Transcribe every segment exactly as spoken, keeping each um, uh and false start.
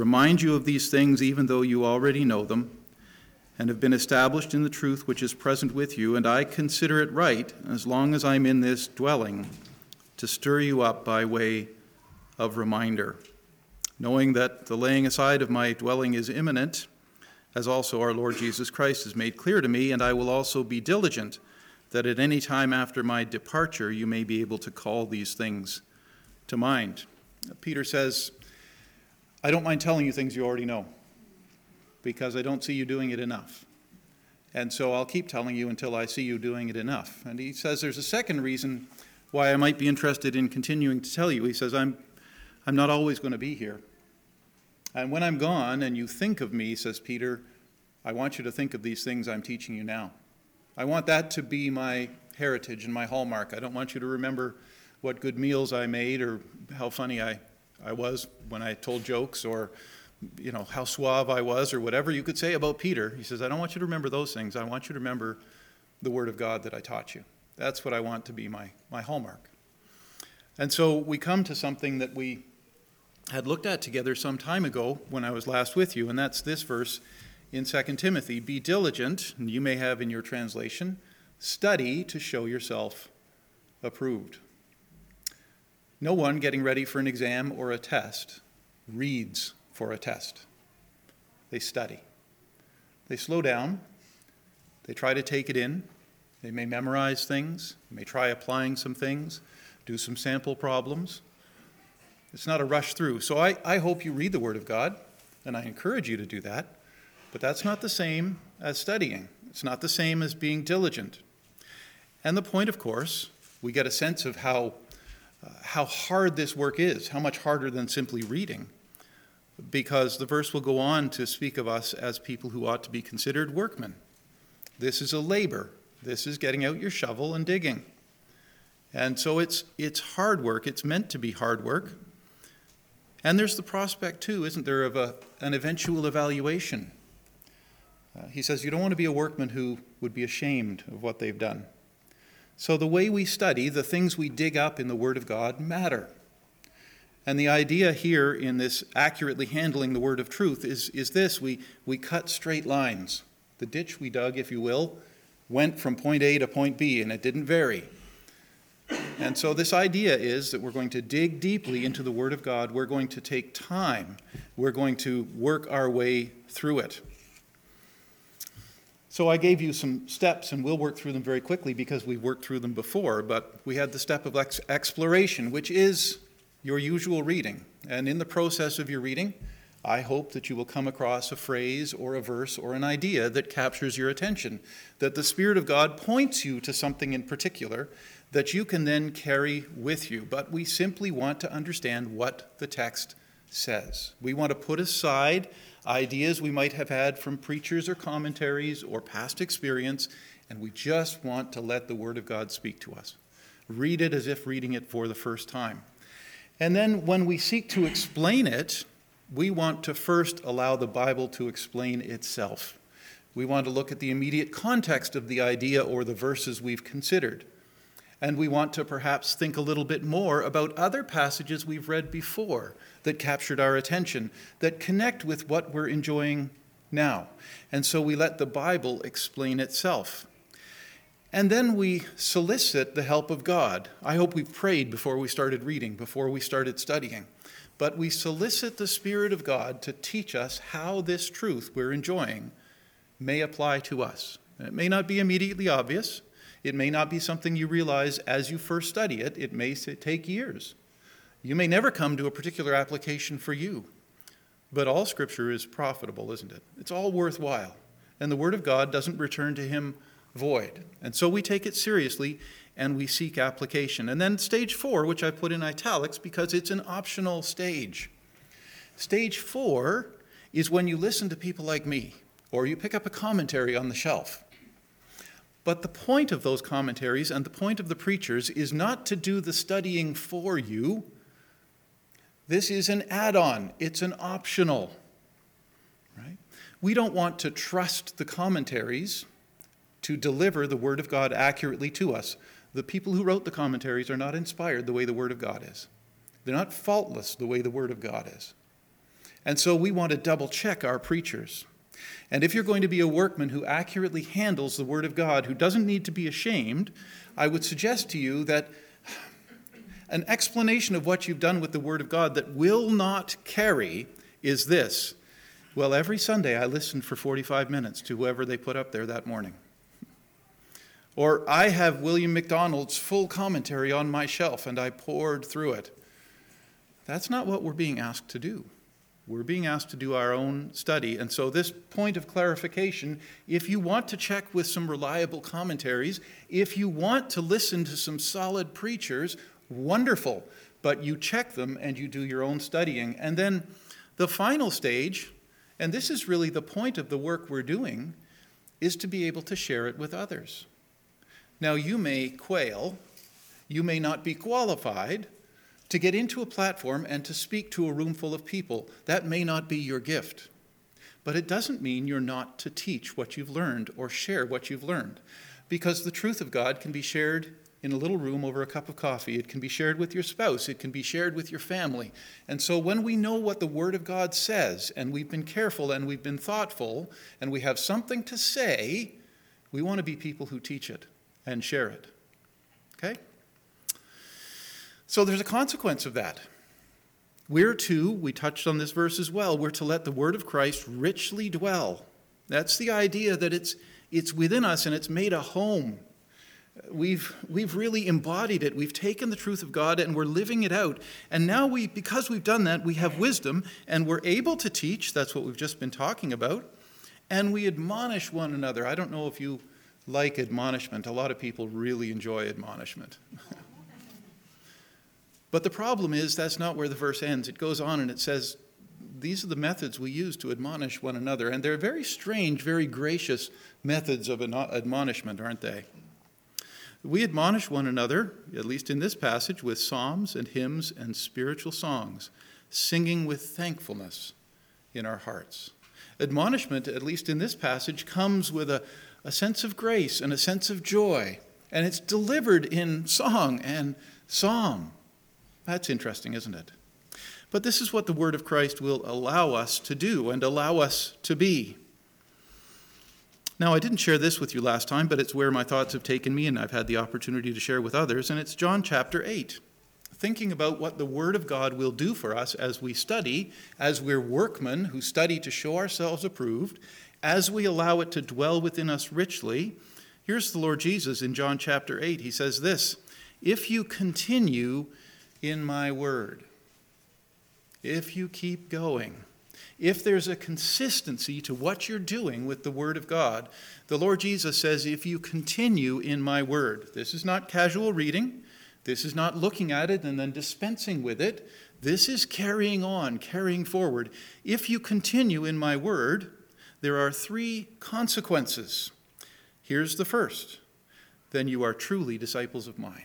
Remind you of these things even though you already know them and have been established in the truth which is present with you, and I consider it right, as long as I'm in this dwelling, to stir you up by way of reminder, knowing that the laying aside of my dwelling is imminent, as also our Lord Jesus Christ has made clear to me, and I will also be diligent that at any time after my departure you may be able to call these things to mind. Peter says, I don't mind telling you things you already know, because I don't see you doing it enough. And so I'll keep telling you until I see you doing it enough. And he says there's a second reason why I might be interested in continuing to tell you. He says, I'm, I'm not always going to be here. And when I'm gone and you think of me, says Peter, I want you to think of these things I'm teaching you now. I want that to be my heritage and my hallmark. I don't want you to remember what good meals I made or how funny I I was when I told jokes, or, you know, how suave I was, or whatever you could say about Peter. He says, I don't want you to remember those things. I want you to remember the Word of God that I taught you. That's what I want to be my, my hallmark. And so we come to something that we had looked at together some time ago when I was last with you, and that's this verse in Second Timothy. Be diligent, and you may have in your translation, study to show yourself approved. No one getting ready for an exam or a test reads for a test. They study. They slow down. They try to take it in. They may memorize things. They may try applying some things, do some sample problems. It's not a rush through. So I, I hope you read the Word of God, and I encourage you to do that. But that's not the same as studying. It's not the same as being diligent. And the point, of course, we get a sense of how Uh, how hard this work is, how much harder than simply reading, because the verse will go on to speak of us as people who ought to be considered workmen. This is a labor. This is getting out your shovel and digging. And so it's it's hard work. It's meant to be hard work. And there's the prospect, too, isn't there, of a, an eventual evaluation. Uh, he says you don't want to be a workman who would be ashamed of what they've done. So the way we study, the things we dig up in the Word of God matter. And the idea here in this accurately handling the word of truth is, is this. We, we cut straight lines. The ditch we dug, if you will, went from point A to point B, and it didn't vary. And so this idea is that we're going to dig deeply into the Word of God. We're going to take time. We're going to work our way through it. So I gave you some steps, and we'll work through them very quickly because we've worked through them before, but we had the step of ex- exploration, which is your usual reading. And in the process of your reading, I hope that you will come across a phrase or a verse or an idea that captures your attention, that the Spirit of God points you to something in particular that you can then carry with you. But we simply want to understand what the text says. We want to put aside ideas we might have had from preachers or commentaries or past experience, and we just want to let the Word of God speak to us. Read it as if reading it for the first time. And then when we seek to explain it, we want to first allow the Bible to explain itself. We want to look at the immediate context of the idea or the verses we've considered. And we want to perhaps think a little bit more about other passages we've read before that captured our attention, that connect with what we're enjoying now. And so we let the Bible explain itself. And then we solicit the help of God. I hope we prayed before we started reading, before we started studying. But we solicit the Spirit of God to teach us how this truth we're enjoying may apply to us. It may not be immediately obvious. It may not be something you realize as you first study it. It may take years. You may never come to a particular application for you. But all Scripture is profitable, isn't it? It's all worthwhile. And the Word of God doesn't return to him void. And so we take it seriously and we seek application. And then stage four, which I put in italics because it's an optional stage. Stage four is when you listen to people like me, or you pick up a commentary on the shelf. But the point of those commentaries and the point of the preachers is not to do the studying for you. This is an add-on. It's an optional. Right? We don't want to trust the commentaries to deliver the Word of God accurately to us. The people who wrote the commentaries are not inspired the way the Word of God is. They're not faultless the way the Word of God is. And so we want to double check our preachers. And if you're going to be a workman who accurately handles the Word of God, who doesn't need to be ashamed, I would suggest to you that an explanation of what you've done with the Word of God that will not carry is this. Well, every Sunday I listened for forty-five minutes to whoever they put up there that morning. Or I have William MacDonald's full commentary on my shelf and I poured through it. That's not what we're being asked to do. We're being asked to do our own study. And so this point of clarification, if you want to check with some reliable commentaries, if you want to listen to some solid preachers, wonderful. But you check them and you do your own studying. And then the final stage, and this is really the point of the work we're doing, is to be able to share it with others. Now, you may quail, you may not be qualified to get into a platform and to speak to a room full of people. That may not be your gift. But it doesn't mean you're not to teach what you've learned or share what you've learned. Because the truth of God can be shared in a little room over a cup of coffee. It can be shared with your spouse. It can be shared with your family. And so when we know what the Word of God says, and we've been careful and we've been thoughtful, and we have something to say, we want to be people who teach it and share it. Okay? So there's a consequence of that. We're to, we touched on this verse as well, we're to let the word of Christ richly dwell. That's the idea that it's it's within us and it's made a home. We've we've really embodied it. We've taken the truth of God and we're living it out. And now we, because we've done that, we have wisdom and we're able to teach. That's what we've just been talking about. And we admonish one another. I don't know if you like admonishment. A lot of people really enjoy admonishment. But the problem is that's not where the verse ends. It goes on and it says, these are the methods we use to admonish one another. And they're very strange, very gracious methods of admonishment, aren't they? We admonish one another, at least in this passage, with psalms and hymns and spiritual songs, singing with thankfulness in our hearts. Admonishment, at least in this passage, comes with a, a sense of grace and a sense of joy. And it's delivered in song and psalm. That's interesting, isn't it? But this is what the word of Christ will allow us to do and allow us to be. Now, I didn't share this with you last time, but it's where my thoughts have taken me and I've had the opportunity to share with others, and it's John chapter eight. Thinking about what the word of God will do for us as we study, as we're workmen who study to show ourselves approved, as we allow it to dwell within us richly. Here's the Lord Jesus in John chapter eight. He says this, "If you continue in my word," if you keep going, if there's a consistency to what you're doing with the word of God, the Lord Jesus says, if you continue in my word. This is not casual reading. This is not looking at it and then dispensing with it. This is carrying on, carrying forward. If you continue in my word, there are three consequences. Here's the first. Then you are truly disciples of mine.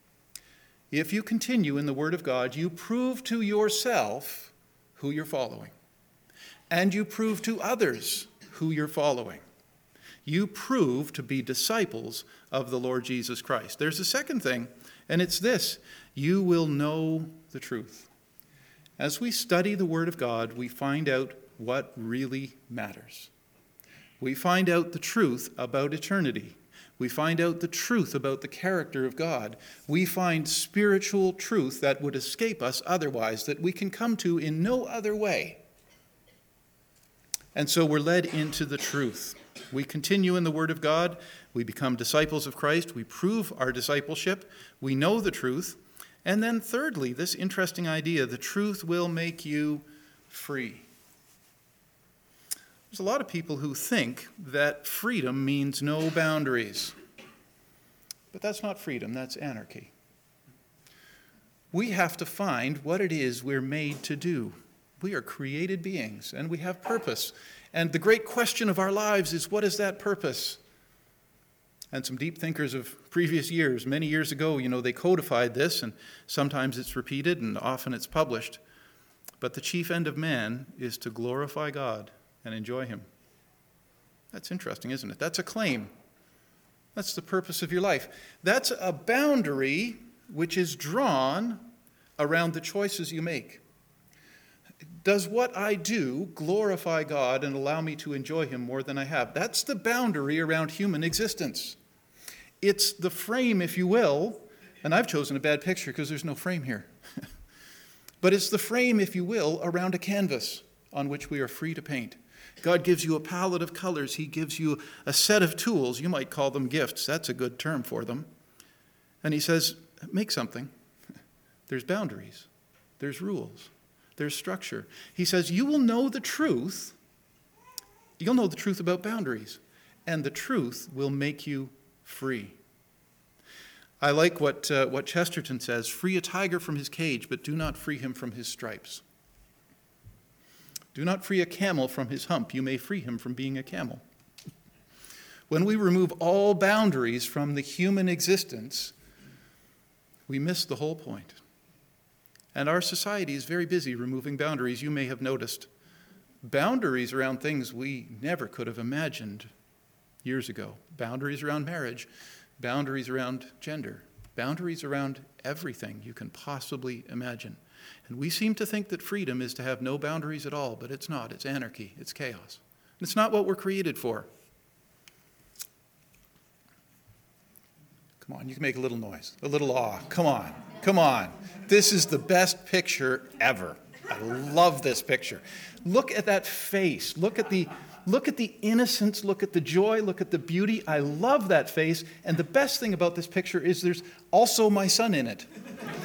If you continue in the word of God, you prove to yourself who you're following. And you prove to others who you're following. You prove to be disciples of the Lord Jesus Christ. There's a second thing, and it's this. You will know the truth. As we study the word of God, we find out what really matters. We find out the truth about eternity. We find out the truth about the character of God. We find spiritual truth that would escape us otherwise, that we can come to in no other way. And so we're led into the truth. We continue in the Word of God. We become disciples of Christ. We prove our discipleship. We know the truth. And then thirdly, this interesting idea, the truth will make you free. There's a lot of people who think that freedom means no boundaries. But that's not freedom, that's anarchy. We have to find what it is we're made to do. We are created beings, and we have purpose. And the great question of our lives is, what is that purpose? And some deep thinkers of previous years, many years ago, you know, they codified this, and sometimes it's repeated, and often it's published. But the chief end of man is to glorify God and enjoy him. That's interesting, isn't it? That's a claim. That's the purpose of your life. That's a boundary which is drawn around the choices you make. Does what I do glorify God and allow me to enjoy him more than I have? That's the boundary around human existence. It's the frame, if you will, and I've chosen a bad picture because there's no frame here. But it's the frame, if you will, around a canvas on which we are free to paint. God gives you a palette of colors. He gives you a set of tools. You might call them gifts. That's a good term for them. And he says, make something. There's boundaries. There's rules. There's structure. He says, you will know the truth. You'll know the truth about boundaries. And the truth will make you free. I like what, uh, what Chesterton says, free a tiger from his cage, but do not free him from his stripes. Do not free a camel from his hump. You may free him from being a camel. When we remove all boundaries from the human existence, we miss the whole point. And our society is very busy removing boundaries. You may have noticed boundaries around things we never could have imagined years ago. Boundaries around marriage, boundaries around gender, boundaries around everything you can possibly imagine. And we seem to think that freedom is to have no boundaries at all, but it's not. It's anarchy. It's chaos. And it's not what we're created for. Come on, you can make a little noise, a little awe. Come on, come on. This is the best picture ever. I love this picture. Look at that face. Look at the look at the innocence, look at the joy, look at the beauty. I love that face. And the best thing about this picture is there's also my son in it.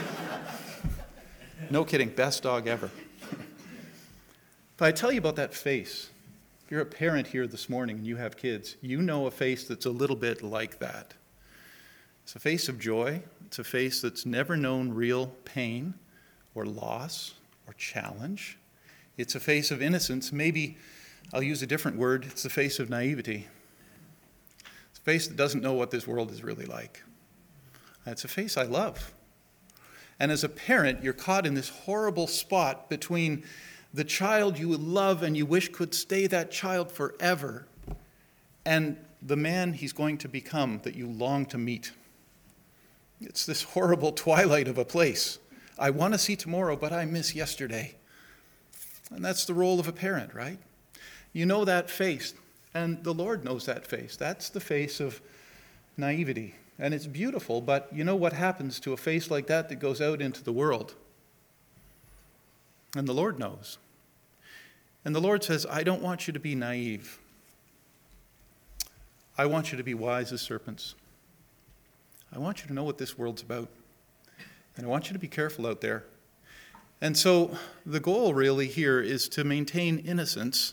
No kidding, best dog ever. But I tell you about that face. If you're a parent here this morning and you have kids, you know a face that's a little bit like that. It's a face of joy. It's a face that's never known real pain or loss or challenge. It's a face of innocence. Maybe I'll use a different word. It's the face of naivety. It's a face that doesn't know what this world is really like. And it's a face I love. And as a parent, you're caught in this horrible spot between the child you love and you wish could stay that child forever and the man he's going to become that you long to meet. It's this horrible twilight of a place. I want to see tomorrow, but I miss yesterday. And that's the role of a parent, right? You know that face, and the Lord knows that face. That's the face of naivety. And it's beautiful, but you know what happens to a face like that that goes out into the world? And the Lord knows. And the Lord says, I don't want you to be naive. I want you to be wise as serpents. I want you to know what this world's about. And I want you to be careful out there. And so the goal really here is to maintain innocence,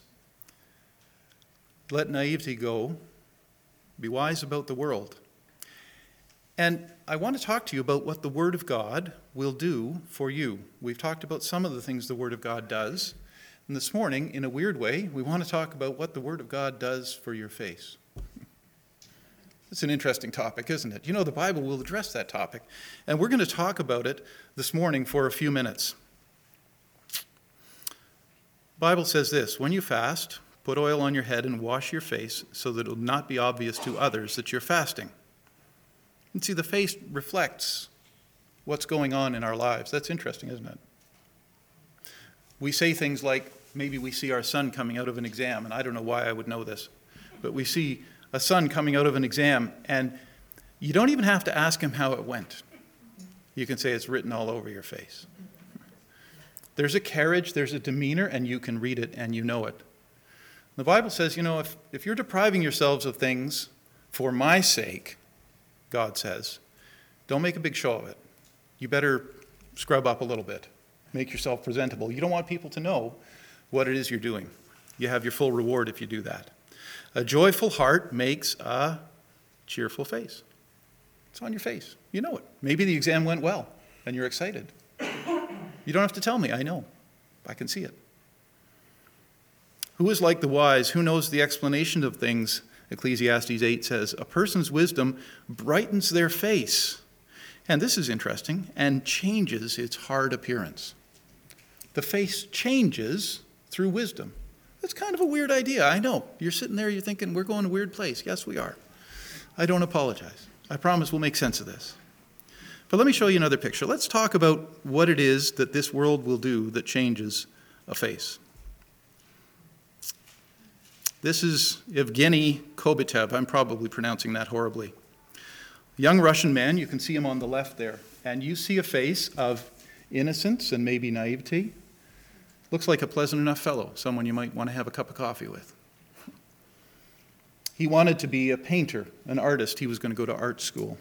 let naivety go, be wise about the world. And I want to talk to you about what the Word of God will do for you. We've talked about some of the things the Word of God does. And this morning, in a weird way, we want to talk about what the Word of God does for your face. It's an interesting topic, isn't it? You know, the Bible will address that topic. And we're going to talk about it this morning for a few minutes. The Bible says this, when you fast, put oil on your head and wash your face so that it will not be obvious to others that you're fasting. And see, the face reflects what's going on in our lives. That's interesting, isn't it? We say things like, maybe we see our son coming out of an exam, and I don't know why I would know this, but we see a son coming out of an exam, and you don't even have to ask him how it went. You can say it's written all over your face. There's a carriage, there's a demeanor, and you can read it, and you know it. The Bible says, you know, if, if you're depriving yourselves of things for my sake, God says, don't make a big show of it. You better scrub up a little bit. Make yourself presentable. You don't want people to know what it is you're doing. You have your full reward if you do that. A joyful heart makes a cheerful face. It's on your face. You know it. Maybe the exam went well and you're excited. You don't have to tell me. I know. I can see it. Who is like the wise? Who knows the explanation of things? Ecclesiastes eight says, a person's wisdom brightens their face. And this is interesting, and changes its hard appearance. The face changes through wisdom. That's kind of a weird idea. I know. You're sitting there, you're thinking, we're going to a weird place. Yes, we are. I don't apologize. I promise we'll make sense of this. But let me show you another picture. Let's talk about what it is that this world will do that changes a face. This is Evgeny Kobitev. I'm probably pronouncing that horribly. Young Russian man, you can see him on the left there. And you see a face of innocence and maybe naivety. Looks like a pleasant enough fellow, someone you might want to have a cup of coffee with. He wanted to be a painter, an artist. He was going to go to art school.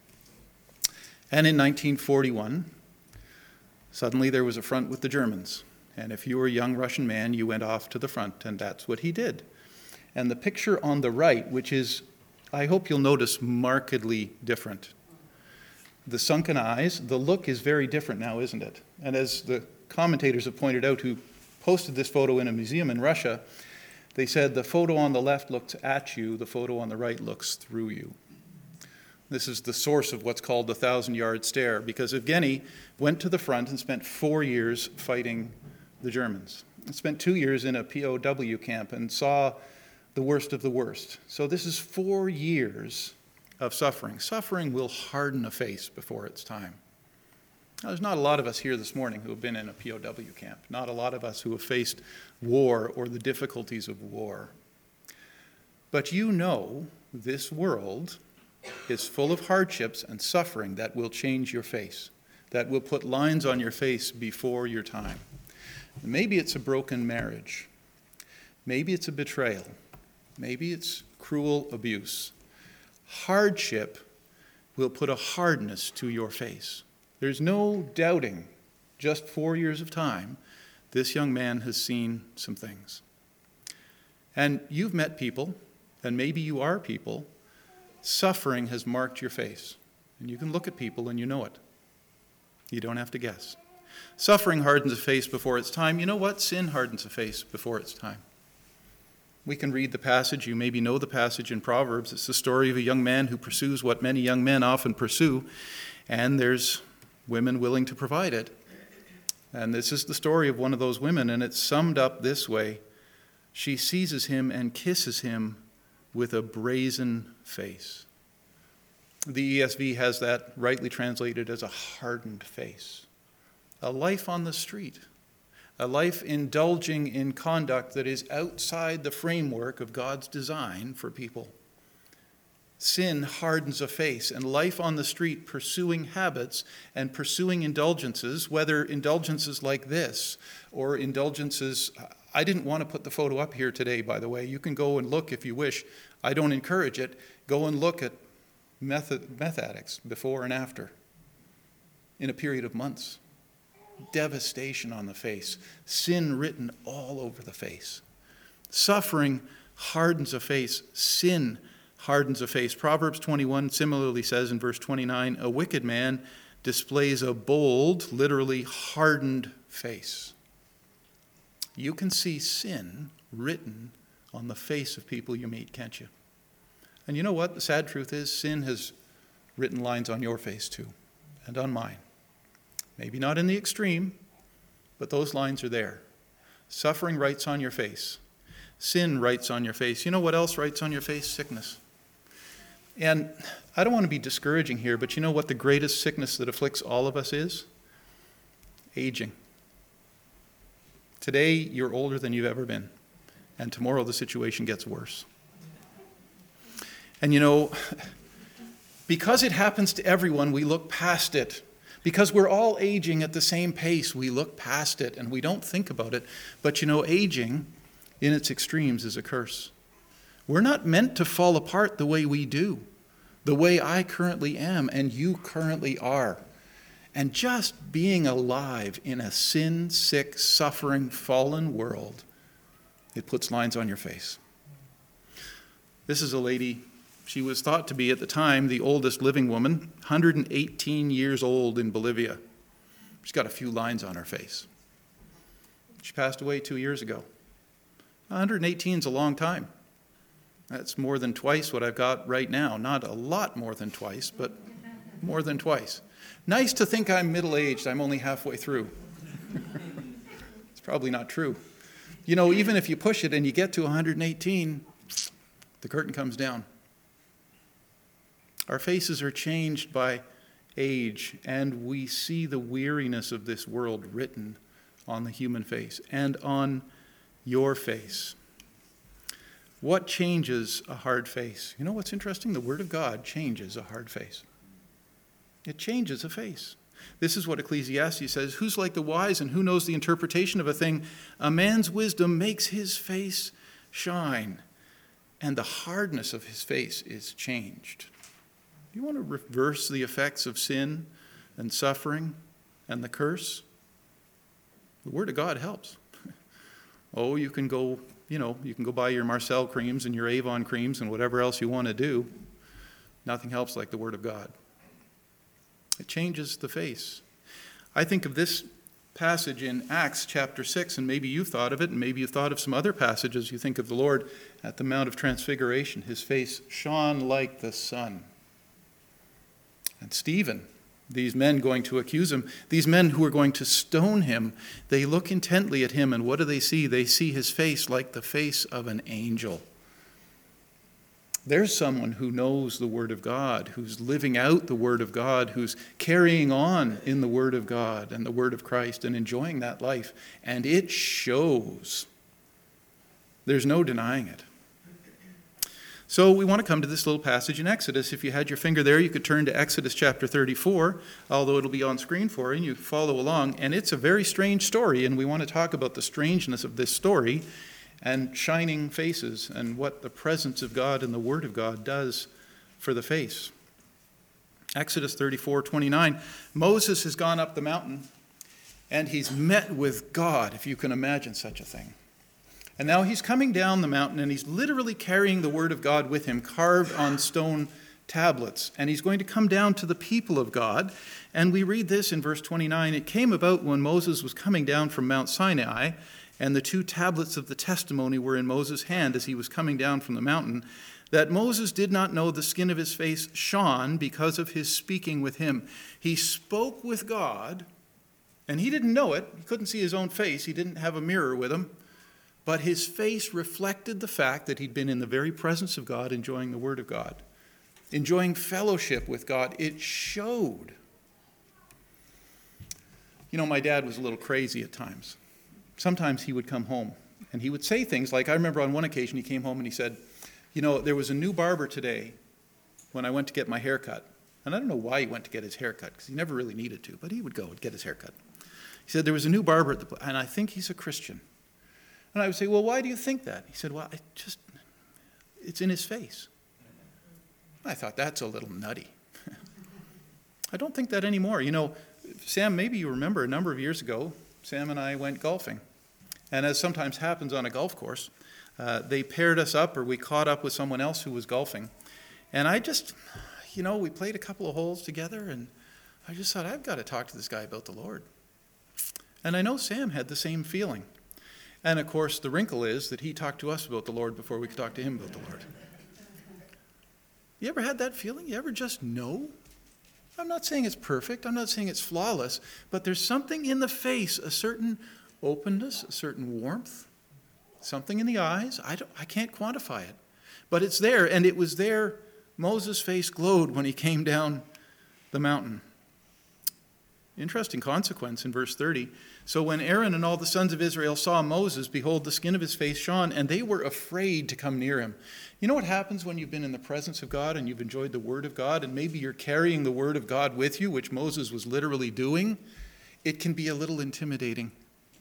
And in nineteen forty-one, suddenly there was a front with the Germans. And if you were a young Russian man, you went off to the front, and that's what he did. And the picture on the right, which is, I hope you'll notice, markedly different. The sunken eyes, the look is very different now, isn't it? And as the commentators have pointed out who posted this photo in a museum in Russia, they said the photo on the left looks at you, the photo on the right looks through you. This is the source of what's called the thousand-yard stare, because Evgeny went to the front and spent four years fighting the Germans. He spent two years in a P O W camp and saw the worst of the worst. So this is four years of suffering. Suffering will harden a face before its time. Now, there's not a lot of us here this morning who have been in a P O W camp, not a lot of us who have faced war or the difficulties of war. But you know this world is full of hardships and suffering that will change your face, that will put lines on your face before your time. Maybe it's a broken marriage. Maybe it's a betrayal. Maybe it's cruel abuse. Hardship will put a hardness to your face. There's no doubting, just four years of time, this young man has seen some things. And you've met people, and maybe you are people, suffering has marked your face. And you can look at people and you know it. You don't have to guess. Suffering hardens a face before its time. You know what? Sin hardens a face before its time. We can read the passage. You maybe know the passage in Proverbs. It's the story of a young man who pursues what many young men often pursue, and there's women willing to provide it. And this is the story of one of those women, and it's summed up this way. She seizes him and kisses him with a brazen face. The E S V has that rightly translated as a hardened face. A life on the street. A life indulging in conduct that is outside the framework of God's design for people. Sin hardens a face, and life on the street pursuing habits and pursuing indulgences, whether indulgences like this or indulgences. I didn't want to put the photo up here today, by the way. You can go and look if you wish. I don't encourage it. Go and look at meth, meth addicts before and after in a period of months. Devastation on the face, sin written all over the face. Suffering hardens a face, sin hardens a face. Proverbs twenty-one similarly says in verse twenty-nine, a wicked man displays a bold, literally hardened face. You can see sin written on the face of people you meet, can't you? And you know what? The sad truth is sin has written lines on your face too, and on mine. Maybe not in the extreme, but those lines are there. Suffering writes on your face. Sin writes on your face. You know what else writes on your face? Sickness. And I don't want to be discouraging here, but you know what the greatest sickness that afflicts all of us is? Aging. Today, you're older than you've ever been. And tomorrow, the situation gets worse. And you know, because it happens to everyone, we look past it. Because we're all aging at the same pace, we look past it and we don't think about it. But you know, aging in its extremes is a curse. We're not meant to fall apart the way we do, the way I currently am and you currently are. And just being alive in a sin-sick, suffering, fallen world, it puts lines on your face. This is a lady. She was thought to be, at the time, the oldest living woman, one hundred eighteen years old in Bolivia. She's got a few lines on her face. She passed away two years ago. one hundred eighteen is a long time. That's more than twice what I've got right now. Not a lot more than twice, but more than twice. Nice to think I'm middle-aged. I'm only halfway through. It's probably not true. You know, even if you push it and you get to one hundred eighteen, the curtain comes down. Our faces are changed by age, and we see the weariness of this world written on the human face and on your face. What changes a hard face? You know what's interesting? The Word of God changes a hard face. It changes a face. This is what Ecclesiastes says, who's like the wise and who knows the interpretation of a thing? A man's wisdom makes his face shine, and the hardness of his face is changed. You want to reverse the effects of sin and suffering and the curse? The Word of God helps. Oh, you can go, you know, you can go buy your Marcel creams and your Avon creams and whatever else you want to do. Nothing helps like the Word of God. It changes the face. I think of this passage in Acts chapter six, and maybe you've thought of it, and maybe you've thought of some other passages. You think of the Lord at the Mount of Transfiguration. His face shone like the sun. And Stephen, these men going to accuse him, these men who are going to stone him, they look intently at him, and what do they see? They see his face like the face of an angel. There's someone who knows the Word of God, who's living out the Word of God, who's carrying on in the Word of God and the Word of Christ and enjoying that life. And it shows. There's no denying it. So we want to come to this little passage in Exodus. If you had your finger there, you could turn to Exodus chapter thirty-four, although it'll be on screen for you, and you follow along. And it's a very strange story, and we want to talk about the strangeness of this story and shining faces and what the presence of God and the Word of God does for the face. Exodus thirty-four twenty-nine, Moses has gone up the mountain and he's met with God, if you can imagine such a thing. And now he's coming down the mountain and he's literally carrying the Word of God with him, carved on stone tablets. And he's going to come down to the people of God. And we read this in verse twenty-nine, it came about when Moses was coming down from Mount Sinai, and the two tablets of the testimony were in Moses' hand as he was coming down from the mountain, that Moses did not know the skin of his face shone because of his speaking with him. He spoke with God, and he didn't know it. He couldn't see his own face. He didn't have a mirror with him. But his face reflected the fact that he'd been in the very presence of God, enjoying the Word of God, enjoying fellowship with God. It showed. You know, my dad was a little crazy at times. Sometimes he would come home and he would say things like, I remember on one occasion he came home and he said, you know, there was a new barber today when I went to get my hair cut. And I don't know why he went to get his hair cut, because he never really needed to, but he would go and get his hair cut. He said, there was a new barber at the place, and I think he's a Christian. And I would say, well, why do you think that? He said, well, I just, it's in his face. I thought, that's a little nutty. I don't think that anymore. You know, Sam, maybe you remember a number of years ago, Sam and I went golfing. And as sometimes happens on a golf course, uh, they paired us up, or we caught up with someone else who was golfing. And I just, you know, we played a couple of holes together, and I just thought, I've got to talk to this guy about the Lord. And I know Sam had the same feeling. And of course, the wrinkle is that he talked to us about the Lord before we could talk to him about the Lord. You ever had that feeling? You ever just know? I'm not saying it's perfect. I'm not saying it's flawless. But there's something in the face, a certain openness, a certain warmth, something in the eyes. I, don't, I can't quantify it. But it's there, and it was there. Moses' face glowed when he came down the mountain. Interesting consequence in verse thirty. So when Aaron and all the sons of Israel saw Moses, behold, the skin of his face shone, and they were afraid to come near him. You know what happens when you've been in the presence of God and you've enjoyed the Word of God, and maybe you're carrying the Word of God with you, which Moses was literally doing? It can be a little intimidating.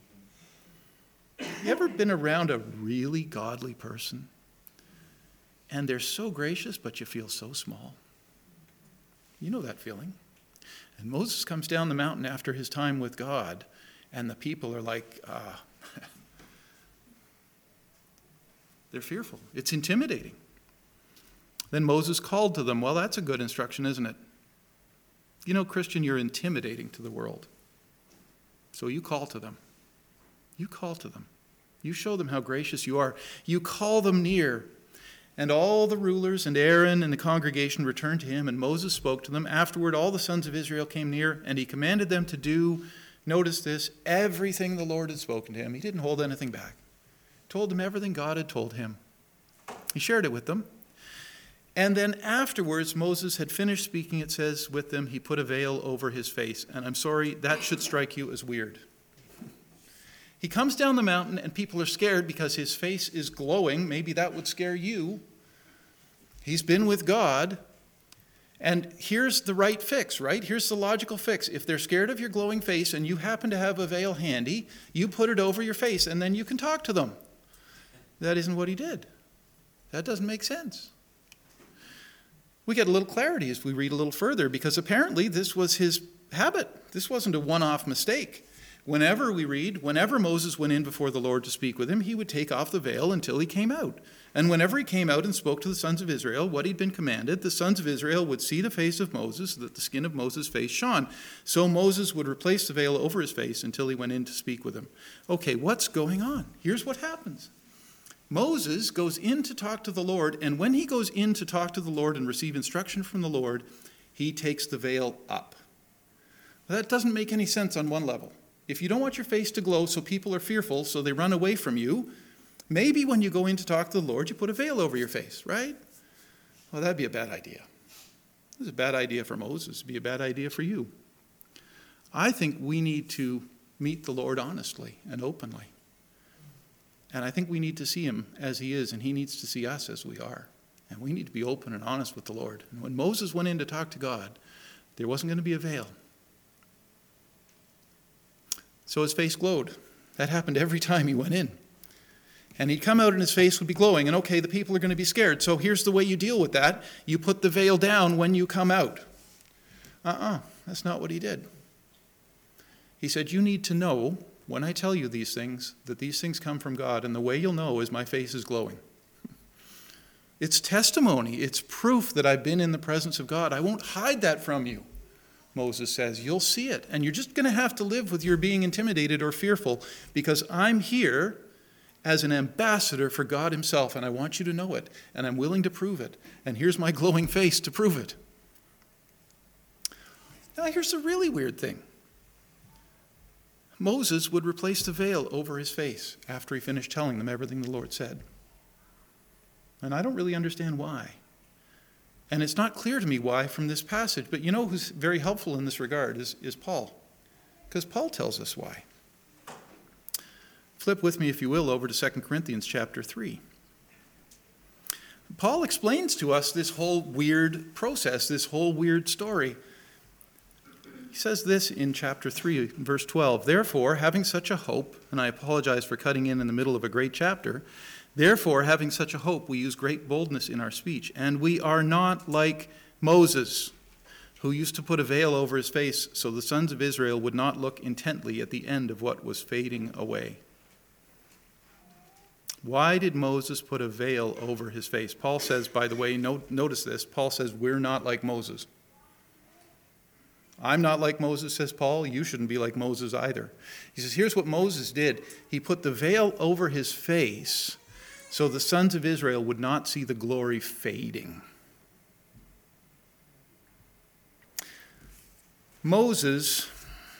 You ever been around a really godly person, and they're so gracious, but you feel so small? You know that feeling. And Moses comes down the mountain after his time with God, and the people are like, ah, they're fearful. It's intimidating. Then Moses called to them. Well, that's a good instruction, isn't it? You know, Christian, you're intimidating to the world. So you call to them. You call to them. You show them how gracious you are. You call them near. And all the rulers and Aaron and the congregation returned to him, and Moses spoke to them. Afterward, all the sons of Israel came near, and he commanded them to do, notice this, everything the Lord had spoken to him. He didn't hold anything back. He told them everything God had told him. He shared it with them. And then afterwards, Moses had finished speaking, it says, with them. He put a veil over his face. And I'm sorry, that should strike you as weird. He comes down the mountain and people are scared because his face is glowing. Maybe that would scare you. He's been with God. And here's the right fix, right? Here's the logical fix. If they're scared of your glowing face and you happen to have a veil handy, you put it over your face and then you can talk to them. That isn't what he did. That doesn't make sense. We get a little clarity as we read a little further, because apparently this was his habit. This wasn't a one-off mistake. Whenever we read, whenever Moses went in before the Lord to speak with him, he would take off the veil until he came out. And whenever he came out and spoke to the sons of Israel what he'd been commanded, the sons of Israel would see the face of Moses, so that the skin of Moses' face shone. So Moses would replace the veil over his face until he went in to speak with him. Okay, what's going on? Here's what happens. Moses goes in to talk to the Lord, and when he goes in to talk to the Lord and receive instruction from the Lord, he takes the veil up. Well, that doesn't make any sense on one level. If you don't want your face to glow so people are fearful, so they run away from you, maybe when you go in to talk to the Lord, you put a veil over your face, right? Well, that'd be a bad idea. This is a bad idea for Moses. It'd be a bad idea for you. I think we need to meet the Lord honestly and openly. And I think we need to see him as he is, and he needs to see us as we are. And we need to be open and honest with the Lord. And when Moses went in to talk to God, there wasn't going to be a veil. So his face glowed. That happened every time he went in. And he'd come out and his face would be glowing. And okay, the people are going to be scared. So here's the way you deal with that. You put the veil down when you come out. Uh-uh, that's not what he did. He said, you need to know, when I tell you these things, that these things come from God, and the way you'll know is my face is glowing. It's testimony. It's proof that I've been in the presence of God. I won't hide that from you, Moses says. You'll see it, and you're just going to have to live with your being intimidated or fearful, because I'm here as an ambassador for God himself, and I want you to know it, and I'm willing to prove it. And here's my glowing face to prove it. Now, here's the really weird thing. Moses would replace the veil over his face after he finished telling them everything the Lord said. And I don't really understand why. And it's not clear to me why from this passage. But you know who's very helpful in this regard is, is Paul. Because Paul tells us why. Flip with me, if you will, over to Second Corinthians chapter three. Paul explains to us this whole weird process, this whole weird story. He says this in chapter three, verse twelve, therefore, having such a hope, and I apologize for cutting in in the middle of a great chapter, therefore, having such a hope, we use great boldness in our speech, and we are not like Moses, who used to put a veil over his face so the sons of Israel would not look intently at the end of what was fading away. Why did Moses put a veil over his face? Paul says, by the way, note, notice this, Paul says, we're not like Moses. I'm not like Moses, says Paul. You shouldn't be like Moses either. He says, here's what Moses did. He put the veil over his face so the sons of Israel would not see the glory fading. Moses,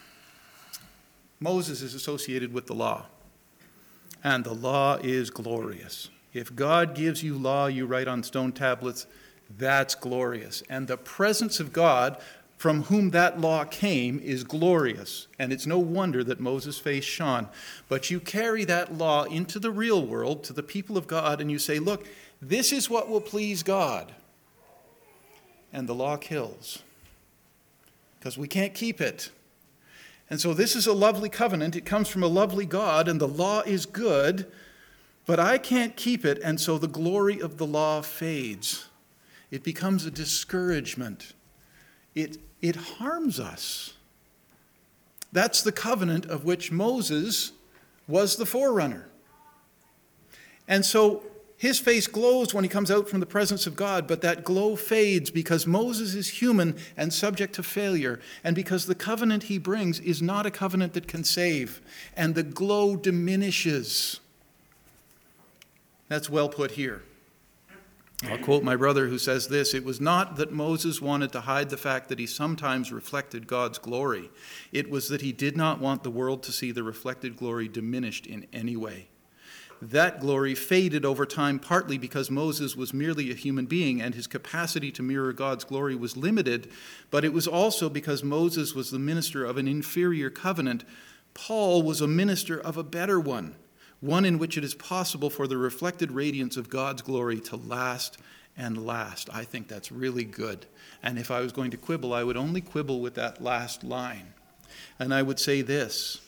Moses is associated with the law, and the law is glorious. If God gives you law you write on stone tablets, that's glorious. And the presence of God, from whom that law came, is glorious. And it's no wonder that Moses' face shone. But you carry that law into the real world, to the people of God, and you say, look, this is what will please God. And the law kills, because we can't keep it. And so this is a lovely covenant. It comes from a lovely God, and the law is good, but I can't keep it, and so the glory of the law fades. It becomes a discouragement. It, it harms us. That's the covenant of which Moses was the forerunner. And so his face glows when he comes out from the presence of God, but that glow fades because Moses is human and subject to failure, and because the covenant he brings is not a covenant that can save, and the glow diminishes. That's well put here. I'll quote my brother who says this, it was not that Moses wanted to hide the fact that he sometimes reflected God's glory. It was that he did not want the world to see the reflected glory diminished in any way. That glory faded over time partly because Moses was merely a human being and his capacity to mirror God's glory was limited, but it was also because Moses was the minister of an inferior covenant, Paul was a minister of a better one, one in which it is possible for the reflected radiance of God's glory to last and last. I think that's really good. And if I was going to quibble, I would only quibble with that last line. And I would say this.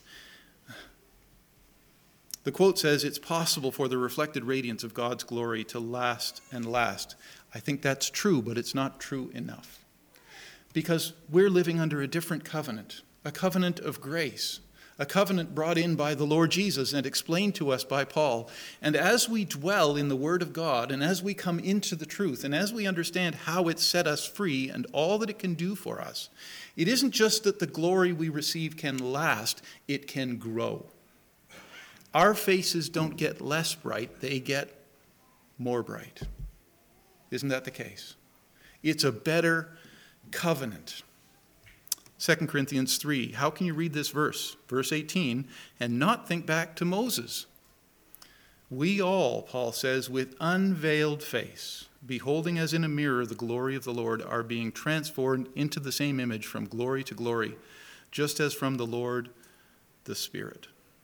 The quote says, it's possible for the reflected radiance of God's glory to last and last. I think that's true, but it's not true enough. Because we're living under a different covenant, a covenant of grace, a covenant brought in by the Lord Jesus and explained to us by Paul. And as we dwell in the Word of God, and as we come into the truth, and as we understand how it set us free and all that it can do for us, it isn't just that the glory we receive can last, it can grow. Our faces don't get less bright, they get more bright. Isn't that the case? It's a better covenant. Second Corinthians three, how can you read this verse, verse eighteen, and not think back to Moses? We all, Paul says, with unveiled face, beholding as in a mirror the glory of the Lord, are being transformed into the same image from glory to glory, just as from the Lord the Spirit.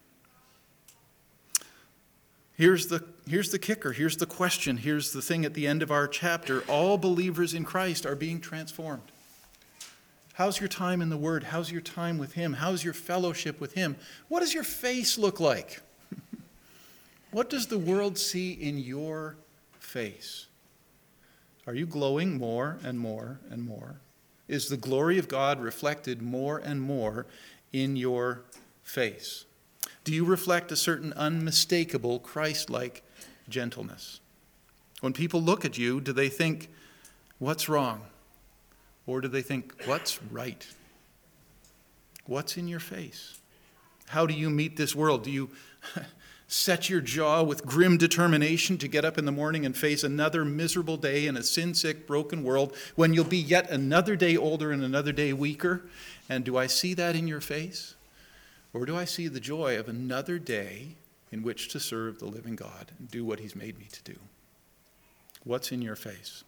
Here's the, here's the kicker, here's the question, here's the thing at the end of our chapter. All believers in Christ are being transformed. How's your time in the Word? How's your time with Him? How's your fellowship with Him? What does your face look like? What does the world see in your face? Are you glowing more and more and more? Is the glory of God reflected more and more in your face? Do you reflect a certain unmistakable Christ-like gentleness? When people look at you, do they think, what's wrong? Or do they think, what's right? What's in your face? How do you meet this world? Do you set your jaw with grim determination to get up in the morning and face another miserable day in a sin-sick, broken world when you'll be yet another day older and another day weaker? And do I see that in your face? Or do I see the joy of another day in which to serve the living God and do what He's made me to do? What's in your face?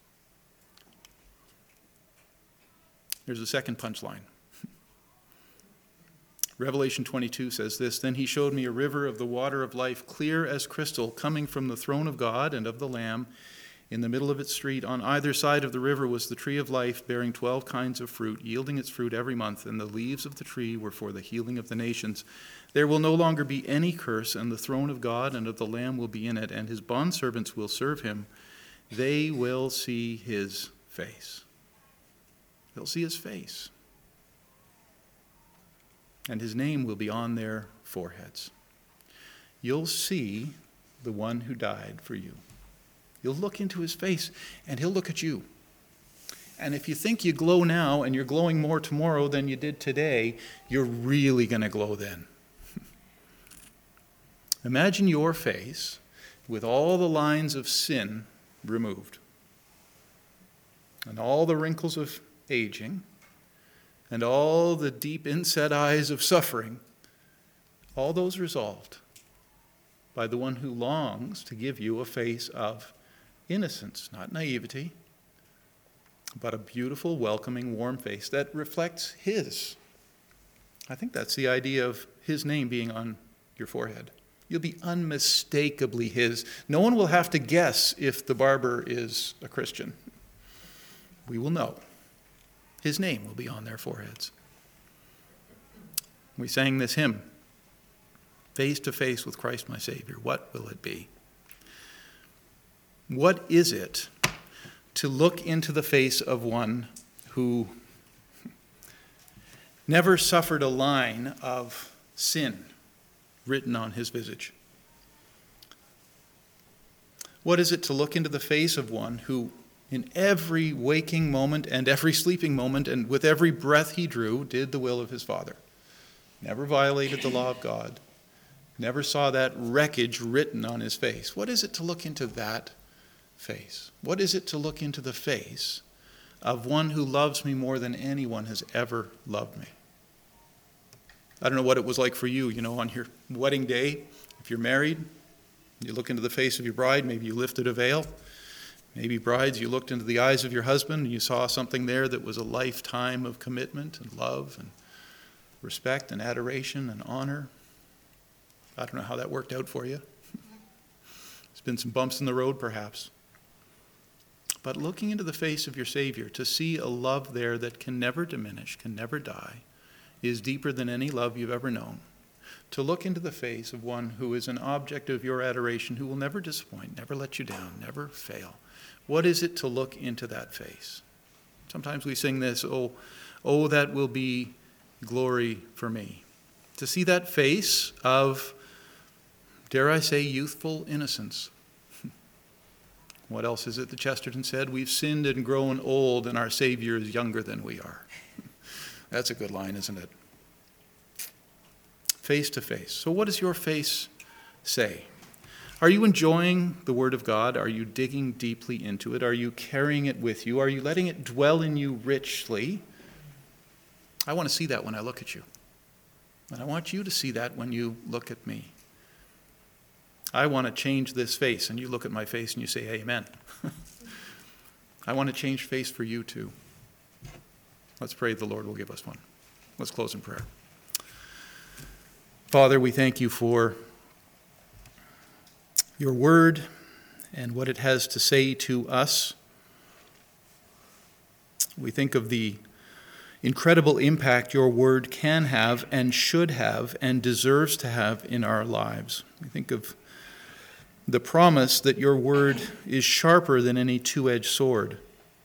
There's a second punchline. Revelation twenty-two says this, "Then he showed me a river of the water of life, clear as crystal, coming from the throne of God and of the Lamb. In the middle of its street, on either side of the river, was the tree of life, bearing twelve kinds of fruit, yielding its fruit every month, and the leaves of the tree were for the healing of the nations. There will no longer be any curse, and the throne of God and of the Lamb will be in it, and his bondservants will serve him. They will see his face." They'll see his face. And his name will be on their foreheads. You'll see the one who died for you. You'll look into his face, and he'll look at you. And if you think you glow now, and you're glowing more tomorrow than you did today, you're really going to glow then. Imagine your face with all the lines of sin removed, and all the wrinkles of aging, and all the deep inset eyes of suffering, all those resolved by the one who longs to give you a face of innocence, not naivety, but a beautiful, welcoming, warm face that reflects his. I think that's the idea of his name being on your forehead. You'll be unmistakably his. No one will have to guess if the barber is a Christian. We will know. His name will be on their foreheads. We sang this hymn, "Face to face with Christ my Savior." What will it be? What is it to look into the face of one who never suffered a line of sin written on his visage? What is it to look into the face of one who, in every waking moment and every sleeping moment and with every breath he drew, did the will of his Father, never violated the law of God, never saw that wreckage written on his face? What is it to look into that face? What is it to look into the face of one who loves me more than anyone has ever loved me? I don't know what it was like for you, you know, on your wedding day. If you're married, you look into the face of your bride, maybe you lifted a veil. Maybe brides, you looked into the eyes of your husband and you saw something there that was a lifetime of commitment and love and respect and adoration and honor. I don't know how that worked out for you. There's been some bumps in the road, perhaps. But looking into the face of your Savior, to see a love there that can never diminish, can never die, is deeper than any love you've ever known. To look into the face of one who is an object of your adoration, who will never disappoint, never let you down, never fail. What is it to look into that face? Sometimes we sing this, oh, oh, that will be glory for me. To see that face of, dare I say, youthful innocence. What else is it that Chesterton said? We've sinned and grown old, and our Savior is younger than we are. That's a good line, isn't it? Face to face. So what does your face say? Are you enjoying the Word of God? Are you digging deeply into it? Are you carrying it with you? Are you letting it dwell in you richly? I want to see that when I look at you. And I want you to see that when you look at me. I want to change this face, and you look at my face and you say, amen. I want to change face for you too. Let's pray the Lord will give us one. Let's close in prayer. Father, we thank you for your word and what it has to say to us. We think of the incredible impact your word can have and should have and deserves to have in our lives. We think of the promise that your word is sharper than any two-edged sword.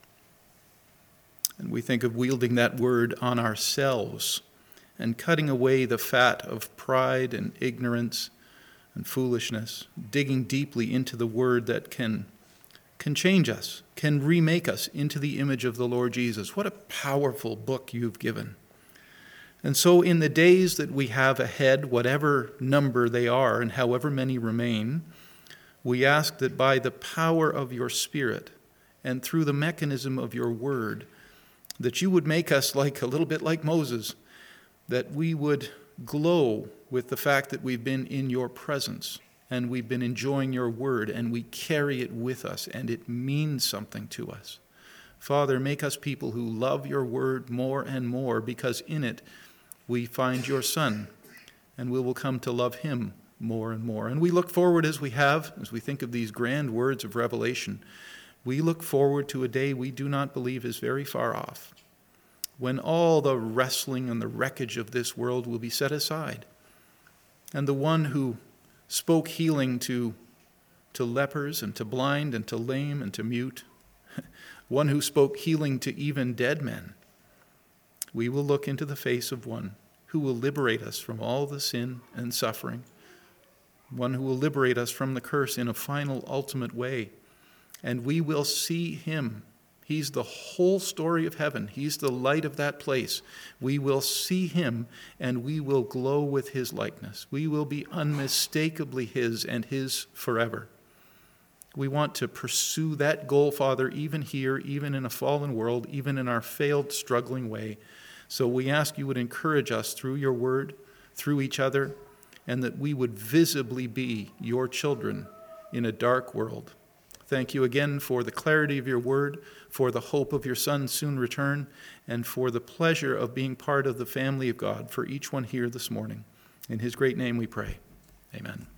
And we think of wielding that word on ourselves and cutting away the fat of pride and ignorance and foolishness, digging deeply into the word that can, can change us, can remake us into the image of the Lord Jesus. What a powerful book you've given. And so in the days that we have ahead, whatever number they are and however many remain, we ask that by the power of your Spirit and through the mechanism of your word, that you would make us like a little bit like Moses, that we would glow with the fact that we've been in your presence and we've been enjoying your word and we carry it with us and it means something to us. Father, make us people who love your word more and more, because in it we find your Son and we will come to love him more and more. And we look forward, as we have, as we think of these grand words of Revelation, we look forward to a day we do not believe is very far off, when all the wrestling and the wreckage of this world will be set aside, and the one who spoke healing to, to lepers and to blind and to lame and to mute, one who spoke healing to even dead men, we will look into the face of one who will liberate us from all the sin and suffering, one who will liberate us from the curse in a final, ultimate way. And we will see him. He's the whole story of heaven. He's the light of that place. We will see him, and we will glow with his likeness. We will be unmistakably his and his forever. We want to pursue that goal, Father, even here, even in a fallen world, even in our failed, struggling way. So we ask you would encourage us through your word, through each other, and that we would visibly be your children in a dark world. Thank you again for the clarity of your word, for the hope of your Son's soon return, and for the pleasure of being part of the family of God for each one here this morning. In his great name we pray. Amen.